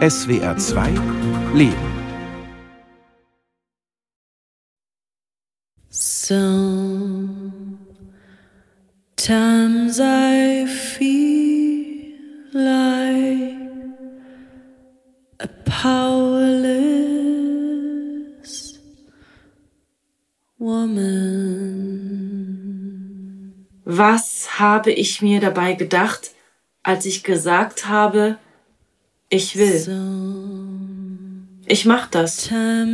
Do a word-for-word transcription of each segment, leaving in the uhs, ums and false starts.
S W R zwei Leben. Sometimes I feel like a powerless woman. Was habe ich mir dabei gedacht, als ich gesagt habe, ich will? Ich mach das.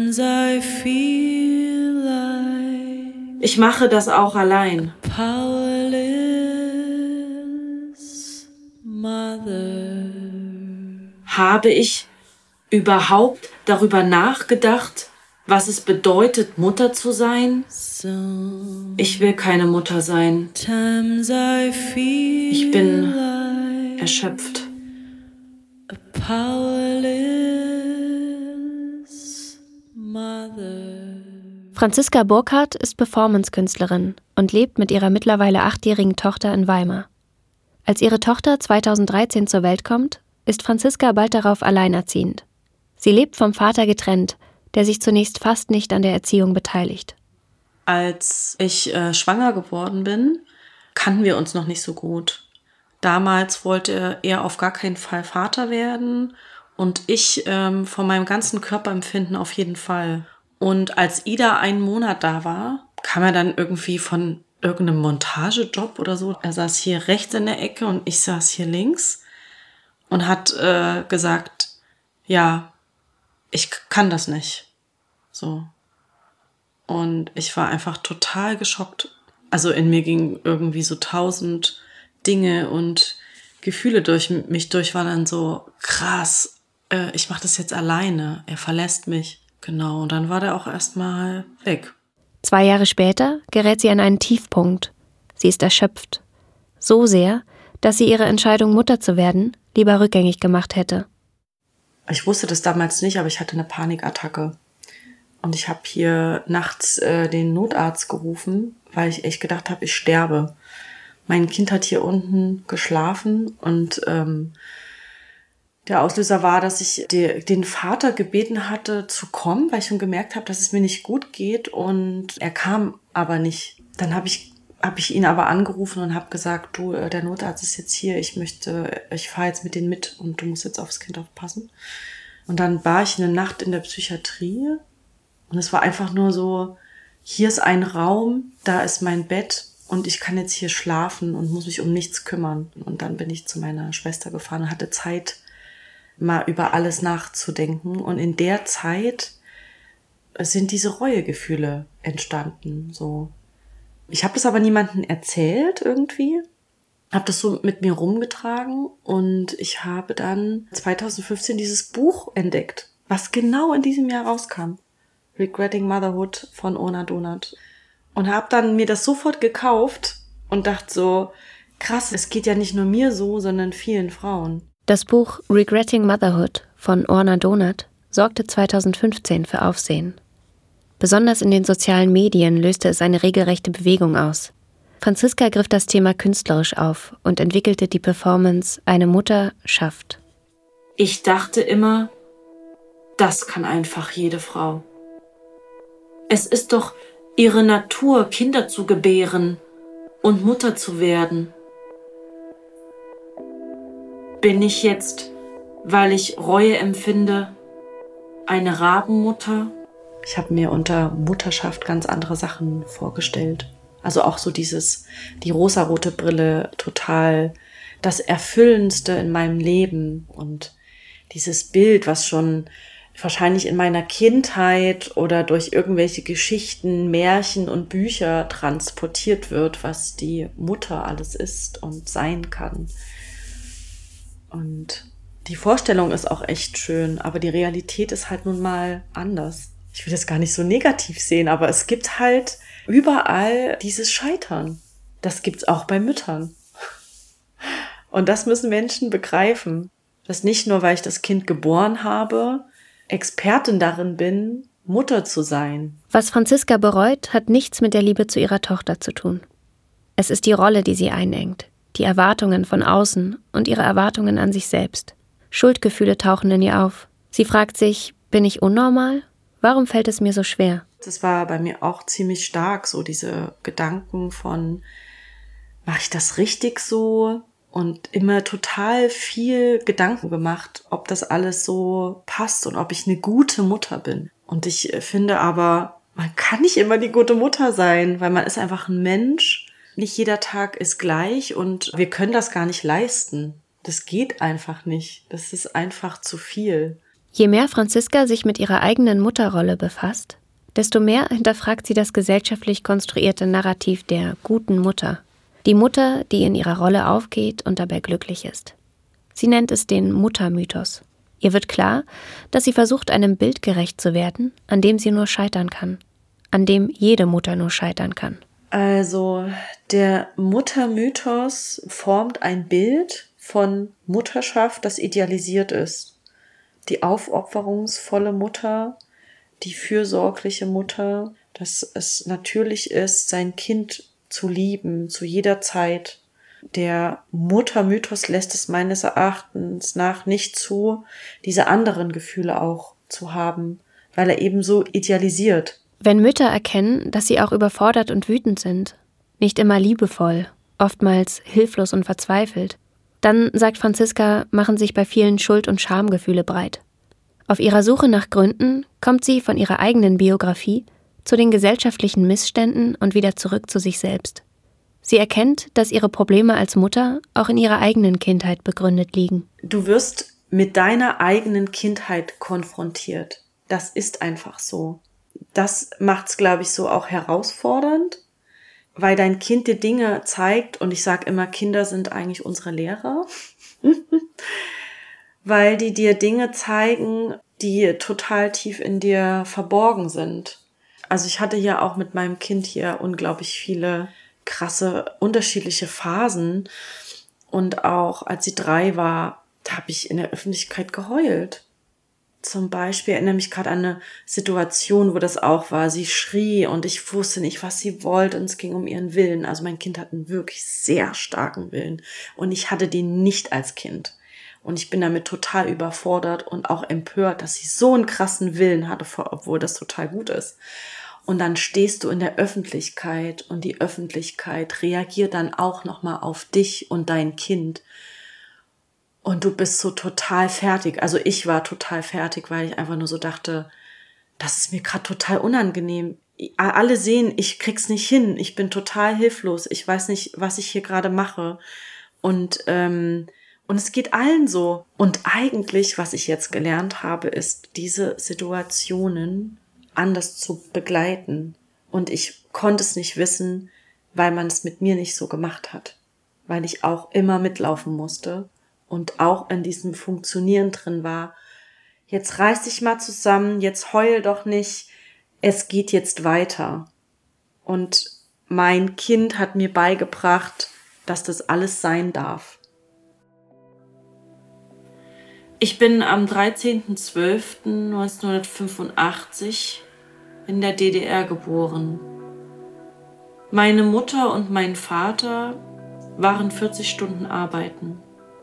Ich mache das auch allein. Habe ich überhaupt darüber nachgedacht, was es bedeutet, Mutter zu sein? Ich will keine Mutter sein. Ich bin erschöpft. Franziska Burkhardt ist Performance-Künstlerin und lebt mit ihrer mittlerweile achtjährigen Tochter in Weimar. Als ihre Tochter zweitausenddreizehn zur Welt kommt, ist Franziska bald darauf alleinerziehend. Sie lebt vom Vater getrennt, der sich zunächst fast nicht an der Erziehung beteiligt. Als ich äh, schwanger geworden bin, kannten wir uns noch nicht so gut. Damals wollte er auf gar keinen Fall Vater werden und ich ähm, von meinem ganzen Körperempfinden auf jeden Fall. Und als Ida einen Monat da war, kam er dann irgendwie von irgendeinem Montagejob oder so. Er saß hier rechts in der Ecke und ich saß hier links und hat äh, gesagt, ja, ich kann das nicht. So. Und ich war einfach total geschockt. Also in mir gingen irgendwie so tausend Dinge und Gefühle durch mich durch, waren dann so krass, äh, ich mache das jetzt alleine, er verlässt mich. Genau, und dann war der auch erstmal weg. Zwei Jahre später gerät sie an einen Tiefpunkt. Sie ist erschöpft. So sehr, dass sie ihre Entscheidung, Mutter zu werden, lieber rückgängig gemacht hätte. Ich wusste das damals nicht, aber ich hatte eine Panikattacke. Und ich habe hier nachts äh, den Notarzt gerufen, weil ich echt gedacht habe, ich sterbe. Mein Kind hat hier unten geschlafen und ähm, der Auslöser war, dass ich die, den Vater gebeten hatte zu kommen, weil ich schon gemerkt habe, dass es mir nicht gut geht und er kam aber nicht. Dann habe ich, hab ich ihn aber angerufen und habe gesagt, du, der Notarzt ist jetzt hier, ich möchte, ich fahre jetzt mit denen mit und du musst jetzt aufs Kind aufpassen. Und dann war ich eine Nacht in der Psychiatrie und es war einfach nur so, hier ist ein Raum, da ist mein Bett und ich kann jetzt hier schlafen und muss mich um nichts kümmern. Und dann bin ich zu meiner Schwester gefahren und hatte Zeit, mal über alles nachzudenken. Und in der Zeit sind diese Reuegefühle entstanden. So. Ich habe das aber niemandem erzählt irgendwie, habe das so mit mir rumgetragen und ich habe dann zweitausendfünfzehn dieses Buch entdeckt, was genau in diesem Jahr rauskam. Regretting Motherhood von Orna Donath. Und habe dann mir das sofort gekauft und dachte so, krass, es geht ja nicht nur mir so, sondern vielen Frauen. Das Buch Regretting Motherhood von Orna Donath sorgte zweitausendfünfzehn für Aufsehen. Besonders in den sozialen Medien löste es eine regelrechte Bewegung aus. Franziska griff das Thema künstlerisch auf und entwickelte die Performance Eine Mutter schafft. Ich dachte immer, das kann einfach jede Frau. Es ist doch ihre Natur, Kinder zu gebären und Mutter zu werden. Bin ich jetzt, weil ich Reue empfinde, eine Rabenmutter? Ich habe mir unter Mutterschaft ganz andere Sachen vorgestellt. Also auch so dieses, die rosarote Brille, total das Erfüllendste in meinem Leben. Und dieses Bild, was schon wahrscheinlich in meiner Kindheit oder durch irgendwelche Geschichten, Märchen und Bücher transportiert wird, was die Mutter alles ist und sein kann. Und die Vorstellung ist auch echt schön, aber die Realität ist halt nun mal anders. Ich will das gar nicht so negativ sehen, aber es gibt halt überall dieses Scheitern. Das gibt's auch bei Müttern. Und das müssen Menschen begreifen. Dass nicht nur, weil ich das Kind geboren habe, Expertin darin bin, Mutter zu sein. Was Franziska bereut, hat nichts mit der Liebe zu ihrer Tochter zu tun. Es ist die Rolle, die sie einengt, die Erwartungen von außen und ihre Erwartungen an sich selbst. Schuldgefühle tauchen in ihr auf. Sie fragt sich, bin ich unnormal? Warum fällt es mir so schwer? Das war bei mir auch ziemlich stark, so diese Gedanken von, mache ich das richtig so? Und immer total viel Gedanken gemacht, ob das alles so passt und ob ich eine gute Mutter bin. Und ich finde aber, man kann nicht immer die gute Mutter sein, weil man ist einfach ein Mensch. Nicht jeder Tag ist gleich und wir können das gar nicht leisten. Das geht einfach nicht. Das ist einfach zu viel. Je mehr Franziska sich mit ihrer eigenen Mutterrolle befasst, desto mehr hinterfragt sie das gesellschaftlich konstruierte Narrativ der guten Mutter. Die Mutter, die in ihrer Rolle aufgeht und dabei glücklich ist. Sie nennt es den Muttermythos. Ihr wird klar, dass sie versucht, einem Bild gerecht zu werden, an dem sie nur scheitern kann. An dem jede Mutter nur scheitern kann. Also der Muttermythos formt ein Bild von Mutterschaft, das idealisiert ist. Die aufopferungsvolle Mutter, die fürsorgliche Mutter, dass es natürlich ist, sein Kind zu lieben, zu jeder Zeit. Der Muttermythos lässt es meines Erachtens nach nicht zu, diese anderen Gefühle auch zu haben, weil er eben so idealisiert. Wenn Mütter erkennen, dass sie auch überfordert und wütend sind, nicht immer liebevoll, oftmals hilflos und verzweifelt, dann, sagt Franziska, machen sich bei vielen Schuld- und Schamgefühle breit. Auf ihrer Suche nach Gründen kommt sie von ihrer eigenen Biografie zu den gesellschaftlichen Missständen und wieder zurück zu sich selbst. Sie erkennt, dass ihre Probleme als Mutter auch in ihrer eigenen Kindheit begründet liegen. Du wirst mit deiner eigenen Kindheit konfrontiert. Das ist einfach so. Das macht's, glaube ich, so auch herausfordernd, weil dein Kind dir Dinge zeigt, und ich sage immer, Kinder sind eigentlich unsere Lehrer, weil die dir Dinge zeigen, die total tief in dir verborgen sind. Also ich hatte ja auch mit meinem Kind hier unglaublich viele krasse, unterschiedliche Phasen. Und auch als sie drei war, da habe ich in der Öffentlichkeit geheult. Zum Beispiel erinnere mich gerade an eine Situation, wo das auch war. Sie schrie und ich wusste nicht, was sie wollte, und es ging um ihren Willen. Also mein Kind hat einen wirklich sehr starken Willen und ich hatte den nicht als Kind. Und ich bin damit total überfordert und auch empört, dass sie so einen krassen Willen hatte, obwohl das total gut ist. Und dann stehst du in der Öffentlichkeit und die Öffentlichkeit reagiert dann auch nochmal auf dich und dein Kind. Und du bist so total fertig. Also ich war total fertig, weil ich einfach nur so dachte, das ist mir gerade total unangenehm. Alle sehen, ich krieg's nicht hin. Ich bin total hilflos. Ich weiß nicht, was ich hier gerade mache. Und, ähm, und es geht allen so. Und eigentlich, was ich jetzt gelernt habe, ist, diese Situationen anders zu begleiten. Und ich konnte es nicht wissen, weil man es mit mir nicht so gemacht hat. Weil ich auch immer mitlaufen musste und auch in diesem Funktionieren drin war. Jetzt reiß dich mal zusammen, jetzt heul doch nicht, es geht jetzt weiter. Und mein Kind hat mir beigebracht, dass das alles sein darf. Ich bin am dreizehnten zwölften neunzehnhundertfünfundachtzig in der D D R geboren. Meine Mutter und mein Vater waren vierzig Stunden arbeiten.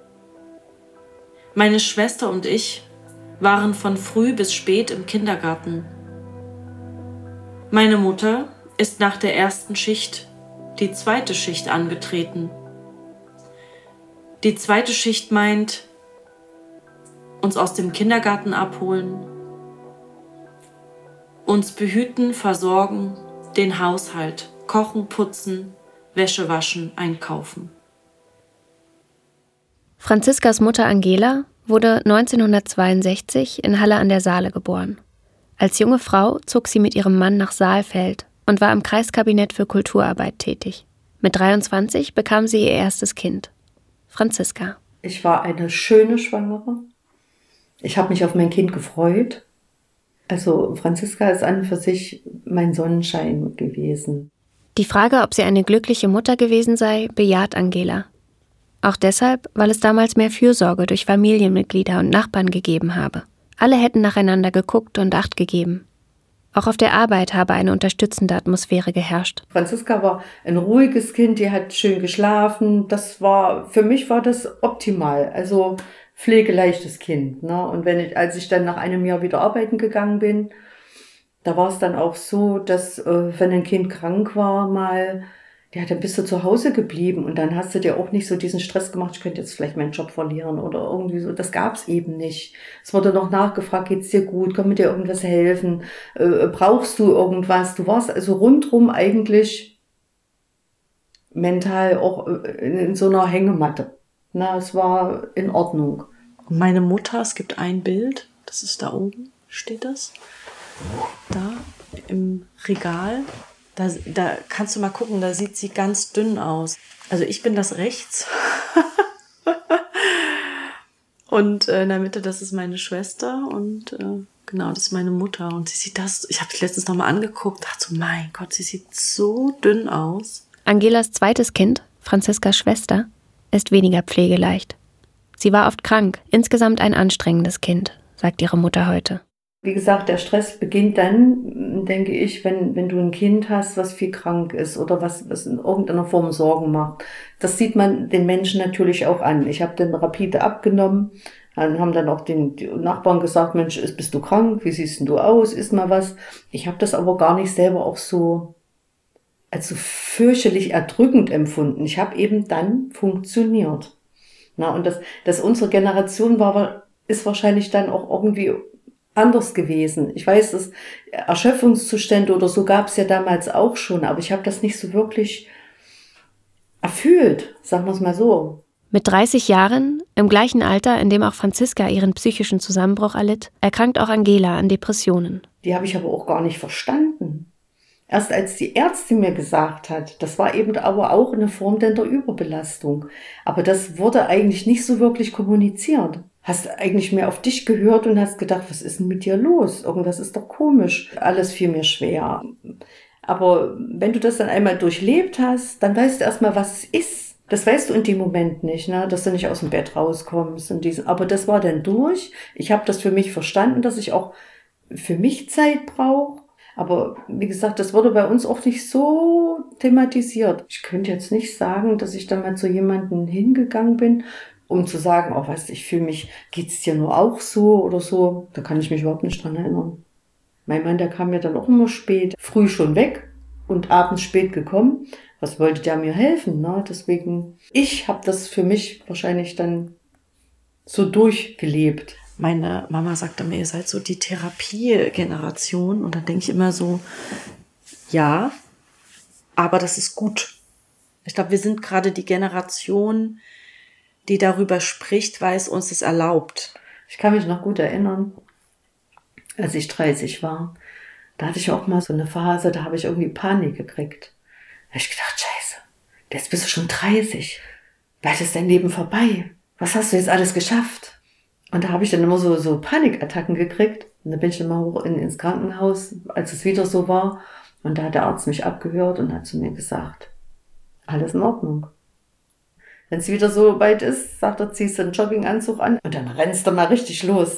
Meine Schwester und ich waren von früh bis spät im Kindergarten. Meine Mutter ist nach der ersten Schicht die zweite Schicht angetreten. Die zweite Schicht meint, uns aus dem Kindergarten abholen, uns behüten, versorgen, den Haushalt, kochen, putzen, Wäsche waschen, einkaufen. Franziskas Mutter Angela wurde neunzehnhundertzweiundsechzig in Halle an der Saale geboren. Als junge Frau zog sie mit ihrem Mann nach Saalfeld und war im Kreiskabinett für Kulturarbeit tätig. Mit dreiundzwanzig bekam sie ihr erstes Kind, Franziska. Ich war eine schöne Schwangere. Ich habe mich auf mein Kind gefreut. Also Franziska ist an und für sich mein Sonnenschein gewesen. Die Frage, ob sie eine glückliche Mutter gewesen sei, bejaht Angela. Auch deshalb, weil es damals mehr Fürsorge durch Familienmitglieder und Nachbarn gegeben habe. Alle hätten nacheinander geguckt und Acht gegeben. Auch auf der Arbeit habe eine unterstützende Atmosphäre geherrscht. Franziska war ein ruhiges Kind, die hat schön geschlafen. Das war, für mich war das optimal. Also pflegeleichtes Kind. Ne? Und wenn ich, als ich dann nach einem Jahr wieder arbeiten gegangen bin, da war es dann auch so, dass äh, wenn ein Kind krank war mal, ja, dann bist du zu Hause geblieben und dann hast du dir auch nicht so diesen Stress gemacht, ich könnte jetzt vielleicht meinen Job verlieren oder irgendwie so. Das gab's eben nicht. Es wurde noch nachgefragt, geht's dir gut, kann mir dir irgendwas helfen, äh, brauchst du irgendwas? Du warst also rundrum eigentlich mental auch in, in so einer Hängematte. Na, es war in Ordnung. Und meine Mutter, es gibt ein Bild, das ist da oben, steht das? Da im Regal. Da, da kannst du mal gucken, da sieht sie ganz dünn aus. Also ich bin das rechts. Und äh, in der Mitte, das ist meine Schwester. Und äh, genau, das ist meine Mutter. Und sie sieht das, ich habe es letztens nochmal angeguckt, dachte so, mein Gott, sie sieht so dünn aus. Angelas zweites Kind, Franziskas Schwester, ist weniger pflegeleicht. Sie war oft krank, insgesamt ein anstrengendes Kind, sagt ihre Mutter heute. Wie gesagt, der Stress beginnt dann, denke ich, wenn, wenn du ein Kind hast, was viel krank ist oder was, was in irgendeiner Form Sorgen macht. Das sieht man den Menschen natürlich auch an. Ich habe dann rapide abgenommen, dann haben dann auch den, die Nachbarn gesagt, Mensch, bist du krank? Wie siehst denn du aus? Ist mal was? Ich habe das aber gar nicht selber auch so als so fürchterlich erdrückend empfunden. Ich habe eben dann funktioniert. Na, und das, das unsere Generation war, ist wahrscheinlich dann auch irgendwie anders gewesen. Ich weiß, dass Erschöpfungszustände oder so gab es ja damals auch schon, aber ich habe das nicht so wirklich erfüllt, sagen wir es mal so. Mit dreißig Jahren, im gleichen Alter, in dem auch Franziska ihren psychischen Zusammenbruch erlitt, erkrankt auch Angela an Depressionen. Die habe ich aber auch gar nicht verstanden. Erst als die Ärztin mir gesagt hat, das war eben aber auch eine Form der Überbelastung. Aber das wurde eigentlich nicht so wirklich kommuniziert. Hast eigentlich mehr auf dich gehört und hast gedacht, was ist denn mit dir los? Irgendwas ist doch komisch. Alles fiel mir schwer. Aber wenn du das dann einmal durchlebt hast, dann weißt du erstmal, was es ist. Das weißt du in dem Moment nicht, ne? Dass du nicht aus dem Bett rauskommst. Und diesen. Aber das war dann durch. Ich habe das für mich verstanden, dass ich auch für mich Zeit brauche. Aber wie gesagt, das wurde bei uns auch nicht so thematisiert. Ich könnte jetzt nicht sagen, dass ich dann mal zu jemandem hingegangen bin, um zu sagen, oh, weißt du, ich fühle mich, geht's dir nur auch so oder so. Da kann ich mich überhaupt nicht dran erinnern. Mein Mann, der kam ja dann auch immer spät, früh schon weg und abends spät gekommen. Was wollte der mir helfen? Ne? Deswegen, ich habe das für mich wahrscheinlich dann so durchgelebt. Meine Mama sagte mir, ihr seid so die Therapiegeneration. Und dann denke ich immer so, ja, aber das ist gut. Ich glaube, wir sind gerade die Generation, die darüber spricht, weil es uns das erlaubt. Ich kann mich noch gut erinnern, als ich dreißig war. Da hatte ich auch mal so eine Phase, da habe ich irgendwie Panik gekriegt. Da habe ich gedacht, scheiße, jetzt bist du schon dreißig. Bald ist dein Leben vorbei. Was hast du jetzt alles geschafft? Und da habe ich dann immer so, so Panikattacken gekriegt. Und da bin ich dann mal hoch in, ins Krankenhaus, als es wieder so war. Und da hat der Arzt mich abgehört und hat zu mir gesagt, alles in Ordnung. Wenn es wieder so weit ist, sagt er, ziehst du einen Jogginganzug an und dann rennst du mal richtig los.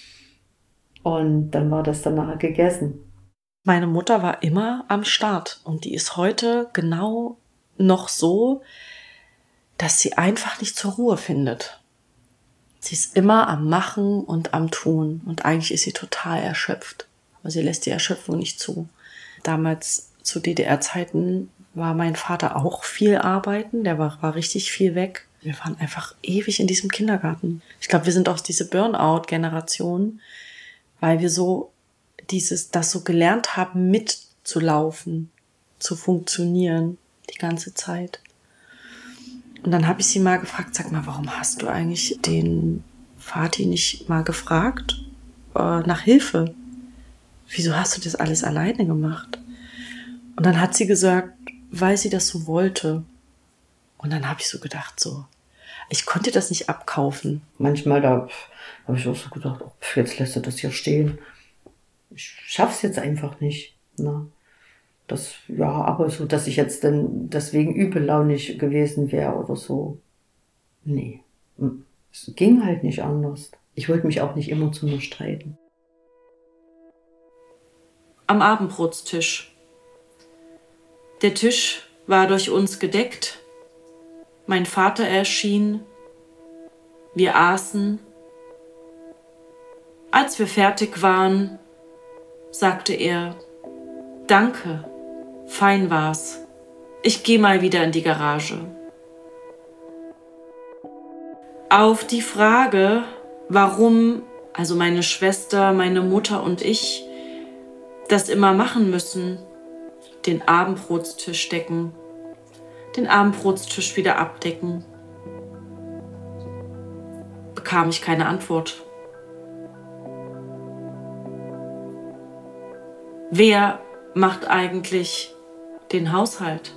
Und dann war das dann nachher gegessen. Meine Mutter war immer am Start und die ist heute genau noch so, dass sie einfach nicht zur Ruhe findet. Sie ist immer am Machen und am Tun und eigentlich ist sie total erschöpft. Aber sie lässt die Erschöpfung nicht zu. Damals zu D D R-Zeiten war mein Vater auch viel arbeiten, der war, war richtig viel weg. Wir waren einfach ewig in diesem Kindergarten. Ich glaube, wir sind auch diese Burnout-Generation, weil wir so dieses, das so gelernt haben, mitzulaufen, zu funktionieren, die ganze Zeit. Und dann habe ich sie mal gefragt, sag mal, warum hast du eigentlich den Vati nicht mal gefragt äh, nach Hilfe? Wieso hast du das alles alleine gemacht? Und dann hat sie gesagt, weil sie das so wollte. Und dann habe ich so gedacht, so, ich konnte das nicht abkaufen. Manchmal da habe ich auch so gedacht, oh, jetzt lässt du das hier stehen. Ich schaff's jetzt einfach nicht. Ne? Das, ja, aber so, dass ich jetzt dann deswegen übellaunig gewesen wäre oder so. Nee, es ging halt nicht anders. Ich wollte mich auch nicht immer zu mir streiten. Am Abendbrotstisch. Der Tisch war durch uns gedeckt. Mein Vater erschien Wir aßen. Als wir fertig waren, sagte er, danke, fein war's. Ich geh mal wieder in die Garage. Auf die Frage, warum, also meine Schwester, meine Mutter und ich, das immer machen müssen, den Abendbrotstisch decken, den Abendbrotstisch wieder abdecken, bekam ich keine Antwort. Wer macht eigentlich den Haushalt?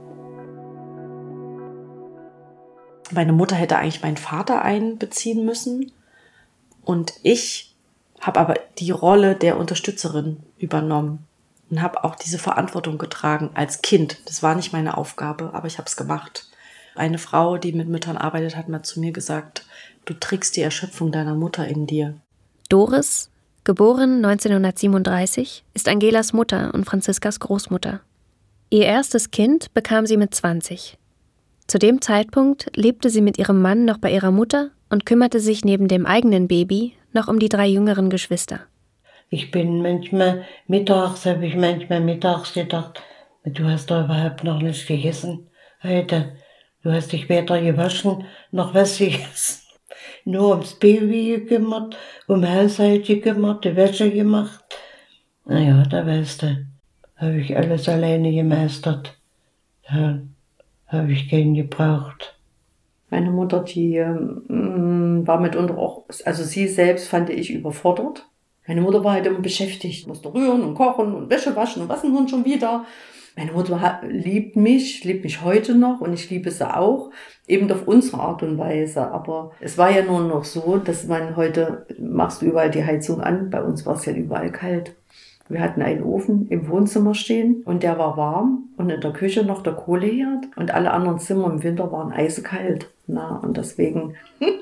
Meine Mutter hätte eigentlich meinen Vater einbeziehen müssen und ich habe aber die Rolle der Unterstützerin übernommen und habe auch diese Verantwortung getragen als Kind. Das war nicht meine Aufgabe, aber ich habe es gemacht. Eine Frau, die mit Müttern arbeitet, hat mal zu mir gesagt, du trägst die Erschöpfung deiner Mutter in dir. Doris, geboren neunzehnhundertsiebenunddreißig, ist Angelas Mutter und Franziskas Großmutter. Ihr erstes Kind bekam sie mit zwanzig. Zu dem Zeitpunkt lebte sie mit ihrem Mann noch bei ihrer Mutter und kümmerte sich neben dem eigenen Baby noch um die drei jüngeren Geschwister. Ich bin manchmal mittags, habe ich manchmal mittags gedacht, du hast doch überhaupt noch nichts gegessen heute. Du hast dich weder gewaschen noch was gegessen. Nur ums Baby gekümmert, um Haushalt gekümmert, die Wäsche gemacht. Naja, da weißt du, habe ich alles alleine gemeistert. Da habe ich keinen gebraucht. Meine Mutter, die ähm, war mitunter auch, also sie selbst fand ich überfordert. Meine Mutter war halt immer beschäftigt, musste rühren und kochen und Wäsche waschen und was nun schon wieder. Meine Mutter hat, liebt mich, liebt mich heute noch und ich liebe sie auch, eben auf unsere Art und Weise. Aber es war ja nur noch so, dass man heute, machst du überall die Heizung an, bei uns war es ja überall kalt. Wir hatten einen Ofen im Wohnzimmer stehen und der war warm und in der Küche noch der Kohleherd und alle anderen Zimmer im Winter waren eisekalt. Na, und deswegen,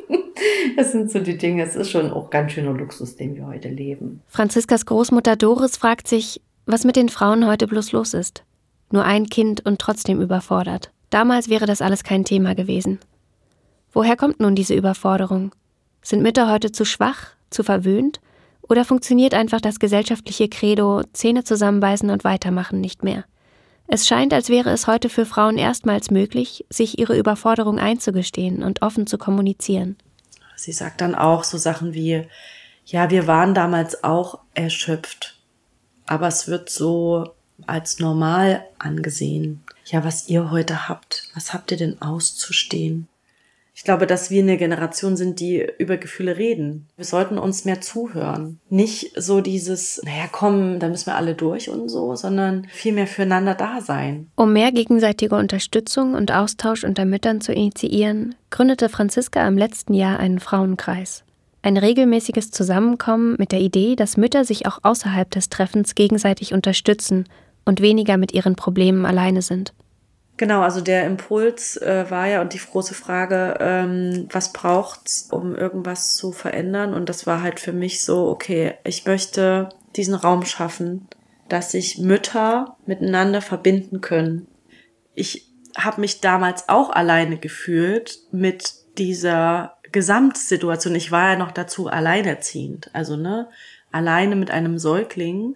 das sind so die Dinge, es ist schon auch ganz schöner Luxus, den wir heute leben. Franziskas Großmutter Doris fragt sich, was mit den Frauen heute bloß los ist. Nur ein Kind und trotzdem überfordert. Damals wäre das alles kein Thema gewesen. Woher kommt nun diese Überforderung? Sind Mütter heute zu schwach, zu verwöhnt? Oder funktioniert einfach das gesellschaftliche Credo, Zähne zusammenbeißen und weitermachen nicht mehr? Es scheint, als wäre es heute für Frauen erstmals möglich, sich ihre Überforderung einzugestehen und offen zu kommunizieren. Sie sagt dann auch so Sachen wie, ja, wir waren damals auch erschöpft, aber es wird so als normal angesehen. Ja, was ihr heute habt, was habt ihr denn auszustehen? Ich glaube, dass wir eine Generation sind, die über Gefühle reden. Wir sollten uns mehr zuhören. Nicht so dieses, naja, komm, da müssen wir alle durch und so, sondern viel mehr füreinander da sein. Um mehr gegenseitige Unterstützung und Austausch unter Müttern zu initiieren, gründete Franziska im letzten Jahr einen Frauenkreis. Ein regelmäßiges Zusammenkommen mit der Idee, dass Mütter sich auch außerhalb des Treffens gegenseitig unterstützen und weniger mit ihren Problemen alleine sind. Genau, also der Impuls äh, war ja und die große Frage, ähm, was braucht's, um irgendwas zu verändern? Und das war halt für mich so, okay, ich möchte diesen Raum schaffen, dass sich Mütter miteinander verbinden können. Ich habe mich damals auch alleine gefühlt mit dieser Gesamtsituation. Ich war ja noch dazu alleinerziehend, also ne, alleine mit einem Säugling.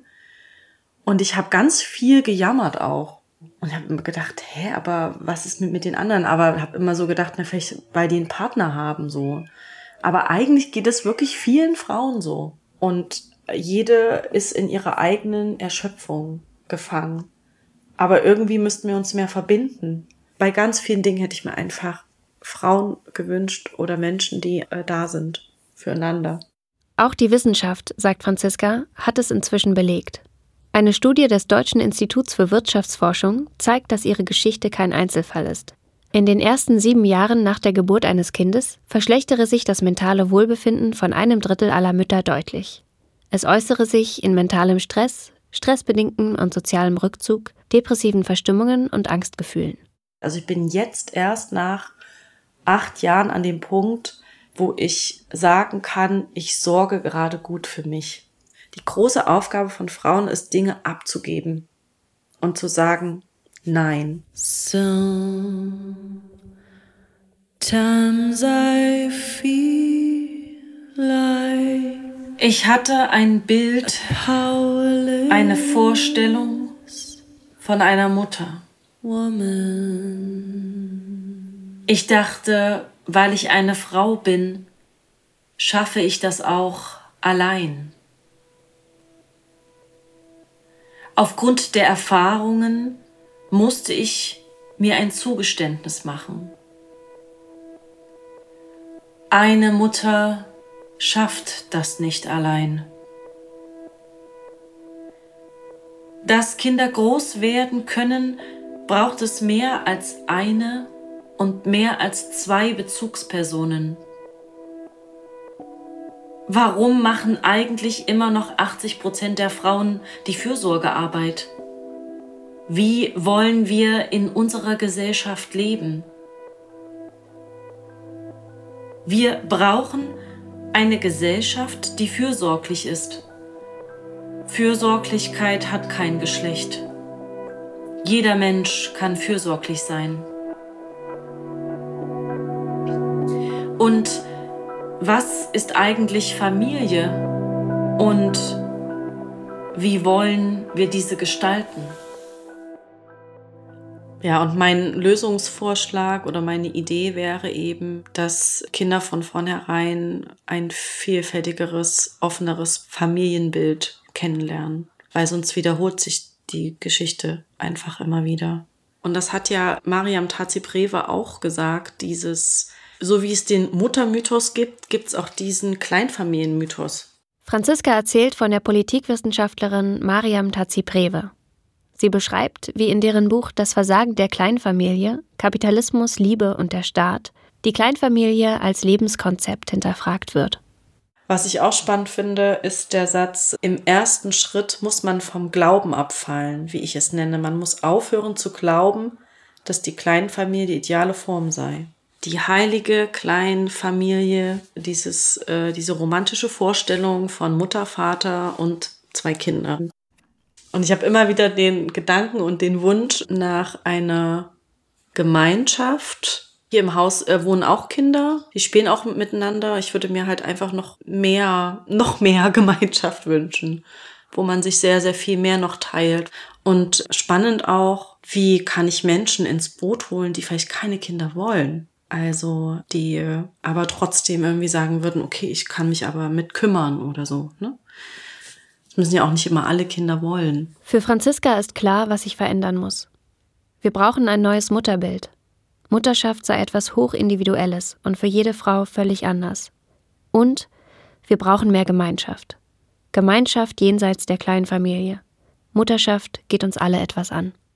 Und ich habe ganz viel gejammert auch. Und habe immer gedacht, hä, aber was ist mit, mit den anderen? Aber habe immer so gedacht, na, vielleicht, weil die einen Partner haben, so. Aber eigentlich geht es wirklich vielen Frauen so. Und jede ist in ihrer eigenen Erschöpfung gefangen. Aber irgendwie müssten wir uns mehr verbinden. Bei ganz vielen Dingen hätte ich mir einfach Frauen gewünscht oder Menschen, die äh, da sind füreinander. Auch die Wissenschaft, sagt Franziska, hat es inzwischen belegt. Eine Studie des Deutschen Instituts für Wirtschaftsforschung zeigt, dass ihre Geschichte kein Einzelfall ist. In den ersten sieben Jahren nach der Geburt eines Kindes verschlechtere sich das mentale Wohlbefinden von einem Drittel aller Mütter deutlich. Es äußere sich in mentalem Stress, stressbedingtem und sozialem Rückzug, depressiven Verstimmungen und Angstgefühlen. Also ich bin jetzt erst nach acht Jahren an dem Punkt, wo ich sagen kann, ich sorge gerade gut für mich. Die große Aufgabe von Frauen ist, Dinge abzugeben und zu sagen, nein. Sometimes times I feel like Ich hatte ein Bild, powerless eine Vorstellung von einer Mutter. woman. Ich dachte, weil ich eine Frau bin, schaffe ich das auch allein. Aufgrund der Erfahrungen musste ich mir ein Zugeständnis machen. Eine Mutter schafft das nicht allein. Dass Kinder groß werden können, braucht es mehr als eine und mehr als zwei Bezugspersonen. Warum machen eigentlich immer noch achtzig Prozent der Frauen die Fürsorgearbeit? Wie wollen wir in unserer Gesellschaft leben? Wir brauchen eine Gesellschaft, die fürsorglich ist. Fürsorglichkeit hat kein Geschlecht. Jeder Mensch kann fürsorglich sein. Und was ist eigentlich Familie? Und wie wollen wir diese gestalten? Ja, und mein Lösungsvorschlag oder meine Idee wäre eben, dass Kinder von vornherein ein vielfältigeres, offeneres Familienbild kennenlernen, weil sonst wiederholt sich die Geschichte einfach immer wieder. Und das hat ja Mariam Taci-Prewe auch gesagt, dieses, so wie es den Muttermythos gibt, gibt es auch diesen Kleinfamilienmythos. Franziska erzählt von der Politikwissenschaftlerin Mariam Taci-Prewe. Sie beschreibt, wie in deren Buch Das Versagen der Kleinfamilie, Kapitalismus, Liebe und der Staat die Kleinfamilie als Lebenskonzept hinterfragt wird. Was ich auch spannend finde, ist der Satz, im ersten Schritt muss man vom Glauben abfallen, wie ich es nenne. Man muss aufhören zu glauben, dass die Kleinfamilie die ideale Form sei. Die heilige Kleinfamilie, dieses, äh, diese romantische Vorstellung von Mutter, Vater und zwei Kindern. Und ich habe immer wieder den Gedanken und den Wunsch nach einer Gemeinschaft. Hier im Haus äh, wohnen auch Kinder, die spielen auch miteinander. Ich würde mir halt einfach noch mehr, noch mehr Gemeinschaft wünschen, wo man sich sehr, sehr viel mehr noch teilt. Und spannend auch, wie kann ich Menschen ins Boot holen, die vielleicht keine Kinder wollen. Also die aber trotzdem irgendwie sagen würden, okay, ich kann mich aber mit kümmern oder so, ne? Müssen ja auch nicht immer alle Kinder wollen. Für Franziska ist klar, was sich verändern muss. Wir brauchen ein neues Mutterbild. Mutterschaft sei etwas Hochindividuelles und für jede Frau völlig anders. Und wir brauchen mehr Gemeinschaft. Gemeinschaft jenseits der Kleinfamilie. Mutterschaft geht uns alle etwas an.